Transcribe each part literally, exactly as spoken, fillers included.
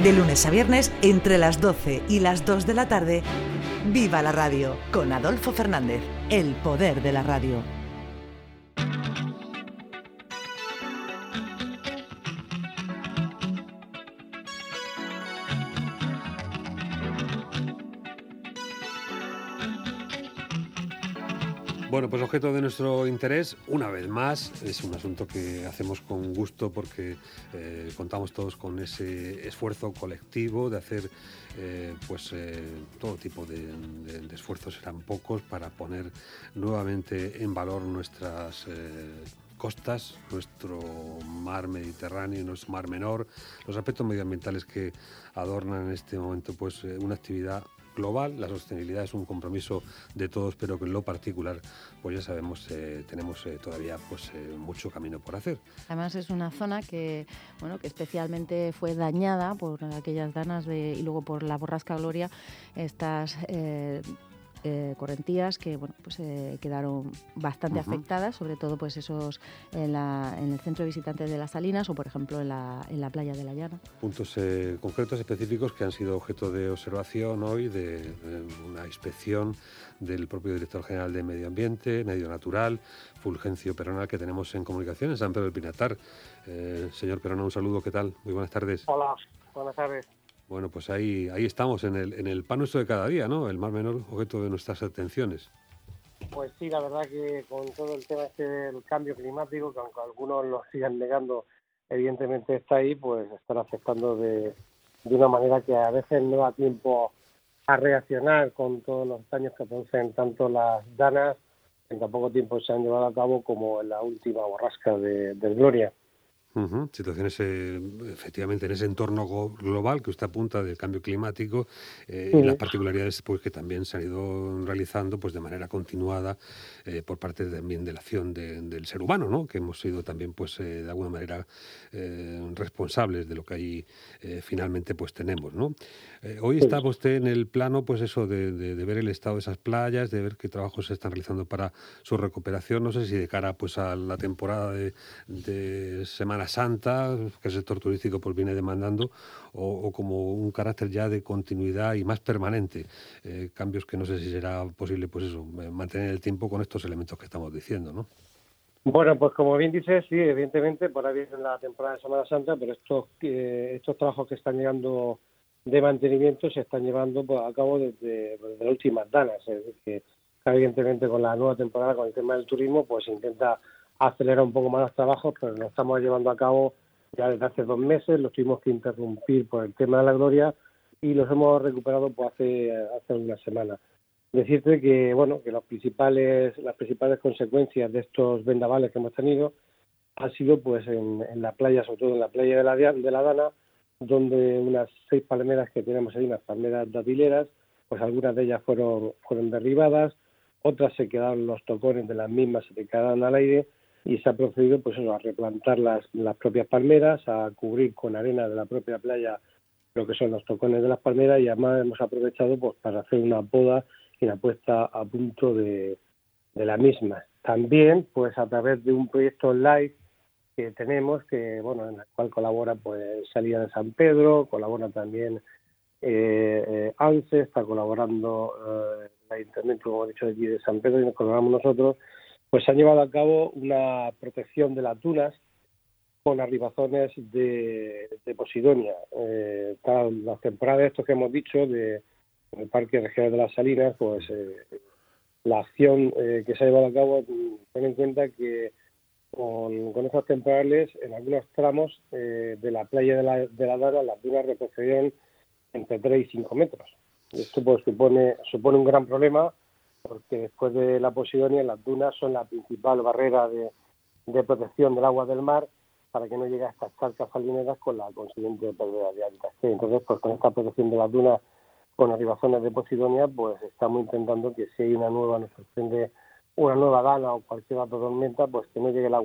De lunes a viernes, entre las doce y las dos de la tarde, Viva la Radio, con Adolfo Fernández, el poder de la radio. Bueno, pues objeto de nuestro interés, una vez más, es un asunto que hacemos con gusto porque eh, contamos todos con ese esfuerzo colectivo de hacer eh, pues eh, todo tipo de, de, de esfuerzos, serán pocos, para poner nuevamente en valor nuestras eh, costas, nuestro mar Mediterráneo, nuestro mar menor, los aspectos medioambientales que adornan en este momento pues eh, una actividad global. La sostenibilidad es un compromiso de todos, pero que en lo particular, pues ya sabemos, eh, tenemos eh, todavía pues eh, mucho camino por hacer. Además es una zona que, bueno, que especialmente fue dañada por aquellas danas de, y luego por la borrasca Gloria, estas eh, Eh, correntías que bueno pues eh, quedaron bastante uh-huh. afectadas, sobre todo pues esos en, la, en el centro de visitantes de las Salinas o por ejemplo en la, en la playa de la Llana. Puntos eh, concretos específicos que han sido objeto de observación hoy, de, de una inspección del propio director general de Medio Ambiente, Medio Natural, Fulgencio Peronal, que tenemos en comunicación en San Pedro del Pinatar. Eh, señor Peronal, un saludo, ¿qué tal? Muy buenas tardes. Hola, buenas tardes. Bueno, pues ahí, ahí estamos, en el, en el pan nuestro de cada día, ¿no? El mar menor, objeto de nuestras atenciones. Pues sí, la verdad que con todo el tema este del cambio climático, que aunque algunos lo sigan negando, evidentemente está ahí, pues están afectando de, de una manera que a veces no da tiempo a reaccionar con todos los daños que producen tanto las danas, en tan poco tiempo se han llevado a cabo, como en la última borrasca de, de Gloria. Uh-huh. Situaciones eh, efectivamente en ese entorno go- global que usted apunta del cambio climático eh, sí. y las particularidades pues que también se han ido realizando pues de manera continuada eh, por parte también de la acción de, del ser humano, ¿no? Que hemos sido también pues eh, de alguna manera eh, responsables de lo que ahí eh, finalmente pues tenemos, ¿no? Eh, hoy sí. Está usted en el plano pues eso de, de, de ver el estado de esas playas, de ver qué trabajos se están realizando para su recuperación, no sé si de cara pues a la temporada de, de Semana Santa, que el sector turístico pues viene demandando, o, o como un carácter ya de continuidad y más permanente, eh, cambios que no sé si será posible pues eso, mantener el tiempo con estos elementos que estamos diciendo, ¿no? Bueno, pues como bien dices, sí, evidentemente por ahí viene la temporada de Semana Santa, pero estos eh, estos trabajos que están llegando de mantenimiento se están llevando pues, a cabo desde, desde las últimas danas, es decir, que evidentemente con la nueva temporada, con el tema del turismo, pues se intenta acelerar un poco más los trabajos, pero lo estamos llevando a cabo ya desde hace dos meses, los tuvimos que interrumpir por el tema de la Gloria y los hemos recuperado pues hace hace una semana. Decirte que bueno que los principales las principales consecuencias de estos vendavales que hemos tenido han sido pues en, en la playa, sobre todo en la playa de la, de la Dana, donde unas seis palmeras que tenemos ahí, unas palmeras datileras, pues algunas de ellas fueron fueron derribadas, otras se quedaron, los tocones de las mismas se quedaron al aire, y se ha procedido pues eso, a replantar las, las propias palmeras, a cubrir con arena de la propia playa lo que son los tocones de las palmeras, y además hemos aprovechado pues para hacer una poda y una puesta a punto de, de la misma. También pues a través de un proyecto online que tenemos, que bueno en el cual colabora pues Salida de San Pedro, colabora también eh, eh, ANSE, está colaborando eh, el Ayuntamiento, como he dicho, de allí de San Pedro, y nos colaboramos nosotros. Pues se ha llevado a cabo una protección de las dunas con arribazones de, de Posidonia. Eh, para las temporadas estos que hemos dicho de, del Parque Regional de las Salinas, pues eh, la acción eh, que se ha llevado a cabo, ten en cuenta que con, con estos temporales, en algunos tramos eh, de la playa de la, de la Dana, las dunas retrocedieron entre tres y cinco metros. Esto pues supone, supone un gran problema, porque después de la Posidonia las dunas son la principal barrera de, de protección del agua del mar para que no llegue a estas charcas salineras con la consiguiente pérdida de hábitat. Entonces, pues con esta protección de las dunas con arribazones de Posidonia, pues estamos intentando que si hay una nueva, nos sorprende una nueva dana o cualquier otra tormenta, pues que no llegue el agua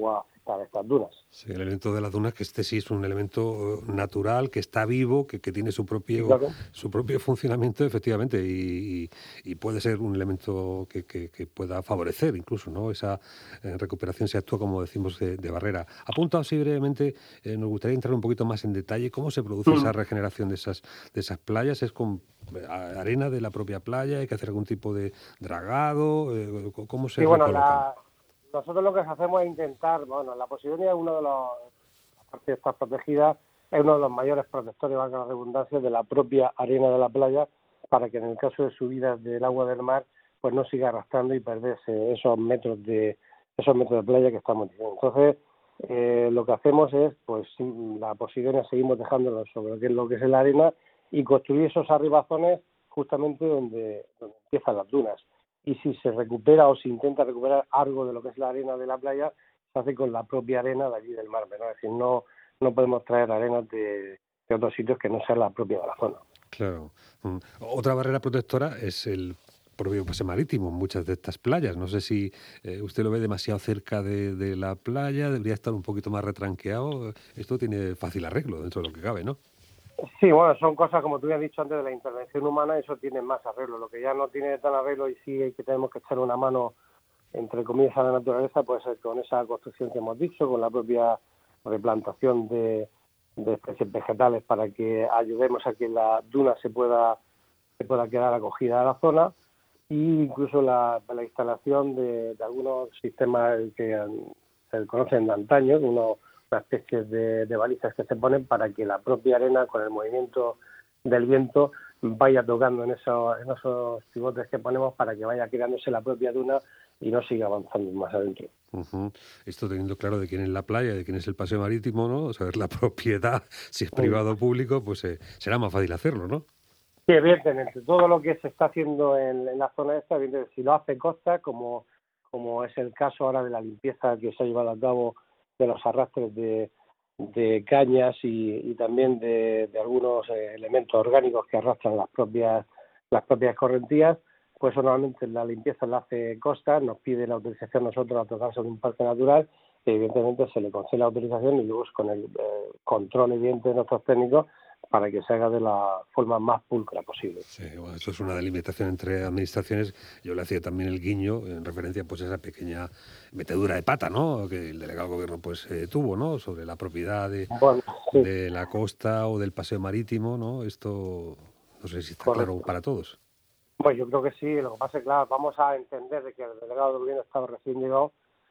para estas dunas. Sí, el elemento de las dunas, que este sí es un elemento natural, que está vivo, que, que tiene su propio, claro. su propio funcionamiento, efectivamente, y, y, y puede ser un elemento que, que, que pueda favorecer incluso, ¿no?, esa eh, recuperación, si actúa, como decimos, de, de barrera. Apuntado así brevemente, eh, nos gustaría entrar un poquito más en detalle. ¿Cómo se produce esa regeneración de esas, de esas playas? ¿Es con arena de la propia playa? ¿Hay que hacer algún tipo de dragado? Eh, ¿Cómo se sí, bueno, recolocan? la, nosotros lo que hacemos es intentar, bueno, la Posidonia es uno de los, aparte de estar protegida, es uno de los mayores protectores, valga la redundancia, de la propia arena de la playa, para que en el caso de subidas del agua del mar, pues no siga arrastrando y perderse esos metros de esos metros de playa que estamos diciendo. Entonces, eh, lo que hacemos es, pues la Posidonia seguimos dejándolo sobre lo que es lo que es la arena y construir esos arribazones justamente donde, donde empiezan las dunas. Y si se recupera o se intenta recuperar algo de lo que es la arena de la playa, se hace con la propia arena de allí del mar, ¿no? Es decir, no, no podemos traer arenas de, de otros sitios que no sea la propia de la zona. Claro. Otra barrera protectora es el propio paseo marítimo, muchas de estas playas. No sé si eh, usted lo ve demasiado cerca de, de la playa, debería estar un poquito más retranqueado. Esto tiene fácil arreglo dentro de lo que cabe, ¿no? Sí, bueno, son cosas, como tú ya has dicho antes, de la intervención humana, eso tiene más arreglo. Lo que ya no tiene tan arreglo y sí que tenemos que echar una mano, entre comillas, a la naturaleza, pues con esa construcción que hemos dicho, con la propia replantación de, de especies vegetales para que ayudemos a que la duna se pueda, se pueda quedar acogida a la zona, e incluso la, la instalación de, de algunos sistemas que se conocen de antaño, unos una especie de, de balizas que se ponen para que la propia arena, con el movimiento del viento, vaya tocando en esos, en esos pivotes que ponemos para que vaya creándose la propia duna y no siga avanzando más adentro. Uh-huh. Esto teniendo claro de quién es la playa, de quién es el paseo marítimo, ¿no? Saber la propiedad, si es privado o público, pues eh, será más fácil hacerlo, ¿no? Sí, evidentemente. Todo lo que se está haciendo en, en la zona esta, evidentemente, si lo hace Costa, como, como es el caso ahora de la limpieza que se ha llevado a cabo de los arrastres de, de cañas y, y también de, de algunos eh, elementos orgánicos que arrastran las propias las propias correntías, pues normalmente la limpieza la hace Costa, nos pide la autorización nosotros a tocar sobre un parque natural, y evidentemente se le concede la autorización y luego con el eh, control evidente de nuestros técnicos para que se haga de la forma más pulcra posible. Sí, bueno, eso es una delimitación entre administraciones. Yo le hacía también el guiño en referencia pues a esa pequeña metedura de pata, ¿no?, que el delegado del gobierno pues eh, tuvo, ¿no?, sobre la propiedad de, bueno, sí. de la costa o del paseo marítimo, ¿no? Esto no sé si está Correcto. Claro para todos. Pues yo creo que sí. Lo que pasa es que, claro, vamos a entender de que el delegado del gobierno estaba recién llegado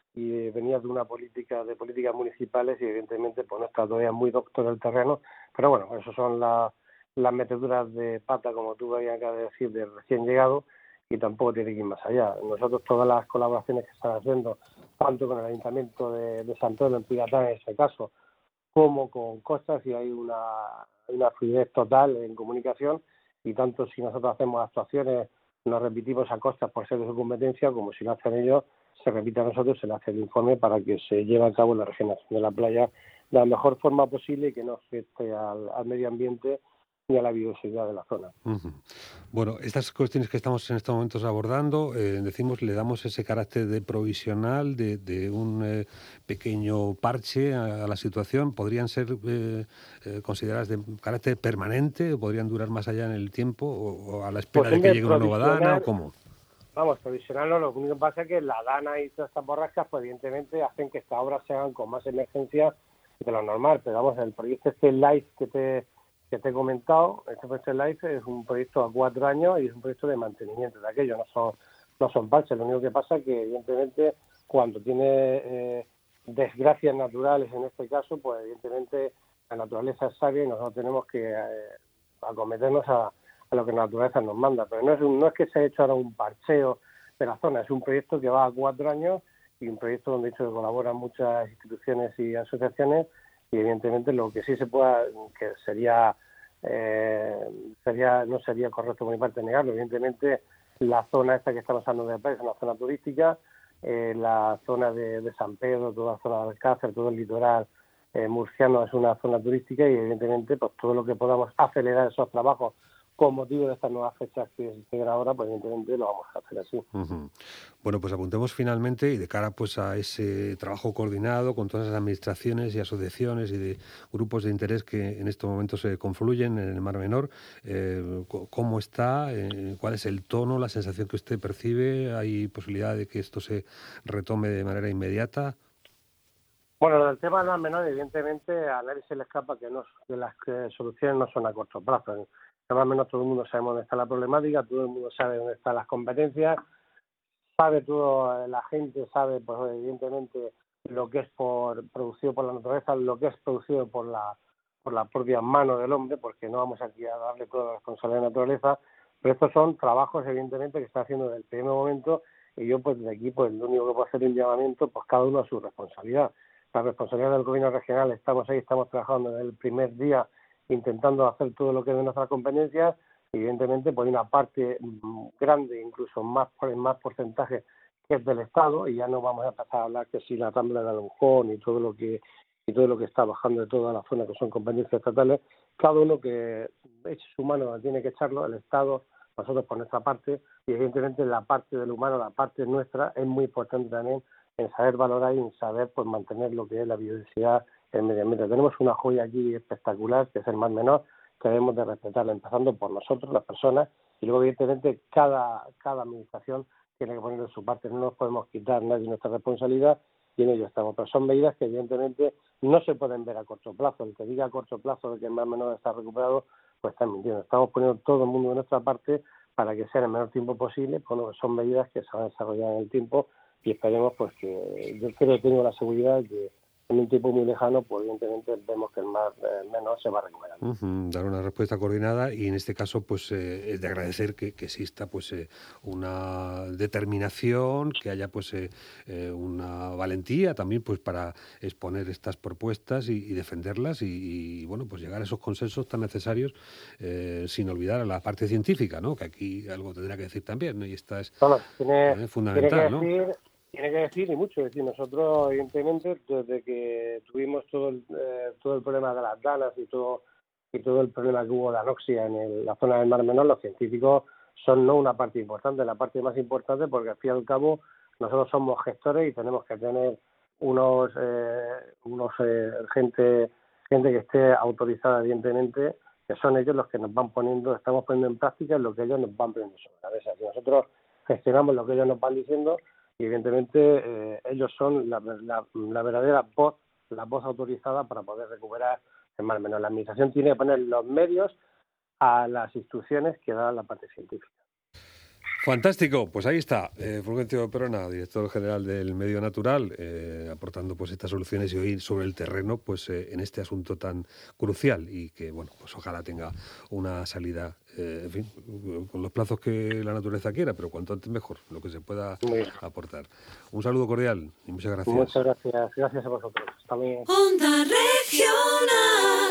y venía de una política de políticas municipales y evidentemente pues no está todavía muy doctor del terreno, pero bueno, eso son la, las meteduras de pata, como tú acabas de decir, de recién llegado, y tampoco tiene que ir más allá. Nosotros todas las colaboraciones que están haciendo, tanto con el Ayuntamiento de, de San Pedro en Piratán en ese caso, como con Costas, y hay una, una fluidez total en comunicación, y tanto si nosotros hacemos actuaciones, nos repetimos a Costas por ser de su competencia, como si lo hacen ellos, se repite a nosotros, se le hace el informe para que se lleve a cabo la regeneración de la playa de la mejor forma posible y que no afecte al, al medio ambiente ni a la biodiversidad de la zona. Uh-huh. Bueno, estas cuestiones que estamos en estos momentos abordando, eh, decimos, le damos ese carácter de provisional, de, de un eh, pequeño parche a, a la situación. ¿Podrían ser eh, eh, consideradas de carácter permanente o podrían durar más allá en el tiempo o, o a la espera pues de que llegue una nueva dana o cómo? Vamos, provisional no, lo único que pasa es que la dana y todas estas borrascas, pues evidentemente hacen que estas obras se hagan con más emergencia de lo normal, pero vamos, el proyecto este LIFE que te, que te he comentado, este proyecto LIFE es un proyecto a cuatro años y es un proyecto de mantenimiento de aquello, no son, no son parches, lo único que pasa es que evidentemente cuando tiene eh, desgracias naturales en este caso, pues evidentemente la naturaleza es sabia y nosotros tenemos que eh, acometernos a a lo que la naturaleza nos manda, pero no es un, no es que se ha hecho ahora un parcheo de la zona, es un proyecto que va a cuatro años y un proyecto donde de hecho colaboran muchas instituciones y asociaciones y evidentemente lo que sí se pueda, que sería, eh, sería no sería correcto por mi parte negarlo, evidentemente la zona esta que estamos hablando de playa es una zona turística, eh, la zona de, de San Pedro, toda la zona de Alcácer, todo el litoral eh, murciano es una zona turística y evidentemente pues todo lo que podamos acelerar esos trabajos con motivo de estas nuevas fechas que se llegan ahora, pues evidentemente lo vamos a hacer así. Uh-huh. Bueno, pues apuntemos finalmente y de cara pues a ese trabajo coordinado con todas las administraciones y asociaciones y de grupos de interés que en estos momentos se confluyen en el Mar Menor. Eh, ¿Cómo está? Eh, ¿Cuál es el tono, la sensación que usted percibe? ¿Hay posibilidad de que esto se retome de manera inmediata? Bueno, el tema del Mar Menor, evidentemente, a nadie se le escapa que, no, que las que soluciones no son a corto plazo. Más o menos todo el mundo sabe dónde está la problemática, todo el mundo sabe dónde están las competencias, sabe todo, la gente sabe, pues evidentemente, lo que es por producido por la naturaleza, lo que es producido por la por la propia mano del hombre, porque no vamos aquí a darle toda la responsabilidad a la naturaleza, pero estos son trabajos, evidentemente, que está haciendo desde el primer momento, y yo, pues, desde aquí, pues, lo único que puedo hacer es un llamamiento, pues, cada uno a su responsabilidad. La responsabilidad del gobierno regional, estamos ahí, estamos trabajando desde el primer día, intentando hacer todo lo que es de nuestras competencias, y evidentemente pues una parte grande, incluso más más porcentaje, que es del Estado, y ya no vamos a empezar a hablar que si la Rambla de Alenjón y todo lo que y todo lo que está bajando de toda la zona que son competencias estatales, cada uno que eche su mano tiene que echarlo, el Estado, nosotros por nuestra parte, y evidentemente la parte del humano, la parte nuestra, es muy importante también en saber valorar y en saber pues mantener lo que es la biodiversidad, el medio ambiente. Tenemos una joya aquí espectacular, que es el Mar Menor, que debemos de respetarla, empezando por nosotros, las personas, y luego evidentemente cada cada administración tiene que poner de su parte, no nos podemos quitar nadie nuestra responsabilidad, y en ello estamos. Pero son medidas que evidentemente no se pueden ver a corto plazo. El que diga a corto plazo de que el Mar Menor está recuperado, pues está mintiendo. Estamos poniendo todo el mundo de nuestra parte para que sea en el menor tiempo posible. Bueno, son medidas que se van a desarrollar en el tiempo, y esperemos pues que, yo creo que tengo la seguridad de que en un tiempo muy lejano, pues evidentemente vemos que el Mar eh, Menor se va a recuperar. Uh-huh, dar una respuesta coordinada, y en este caso pues eh, es de agradecer que, que exista pues eh, una determinación, que haya pues eh, eh, una valentía también pues para exponer estas propuestas y, y defenderlas y, y bueno pues llegar a esos consensos tan necesarios, eh, sin olvidar a la parte científica, ¿no? Que aquí algo tendrá que decir también, ¿no? Y esta es bueno, tiene, eh, fundamental, tiene que ¿no? decir, Tiene que decir y mucho. Es decir, nosotros, evidentemente, desde que tuvimos todo el, eh, todo el problema de las danas y todo y todo el problema que hubo de anoxia en el, la zona del Mar Menor, los científicos son no una parte importante, la parte más importante, porque al fin y al cabo nosotros somos gestores y tenemos que tener unos eh, unos eh, gente gente que esté autorizada, evidentemente, que son ellos los que nos van poniendo, estamos poniendo en práctica lo que ellos nos van poniendo sobre la mesa. Si nosotros gestionamos lo que ellos nos van diciendo, y evidentemente eh, ellos son la, la, la verdadera voz, la voz autorizada para poder recuperar el Mar Menor. La administración tiene que poner los medios a las instrucciones que da la parte científica. Fantástico, pues ahí está, eh, Fulgencio Perona, director general del Medio Natural, eh, aportando pues estas soluciones y hoy sobre el terreno pues eh, en este asunto tan crucial, y que bueno pues ojalá tenga una salida, eh, en fin, con los plazos que la naturaleza quiera, pero cuanto antes mejor, lo que se pueda aportar. Un saludo cordial y muchas gracias. Muchas gracias, gracias a vosotros. Hasta luego. Onda Regional.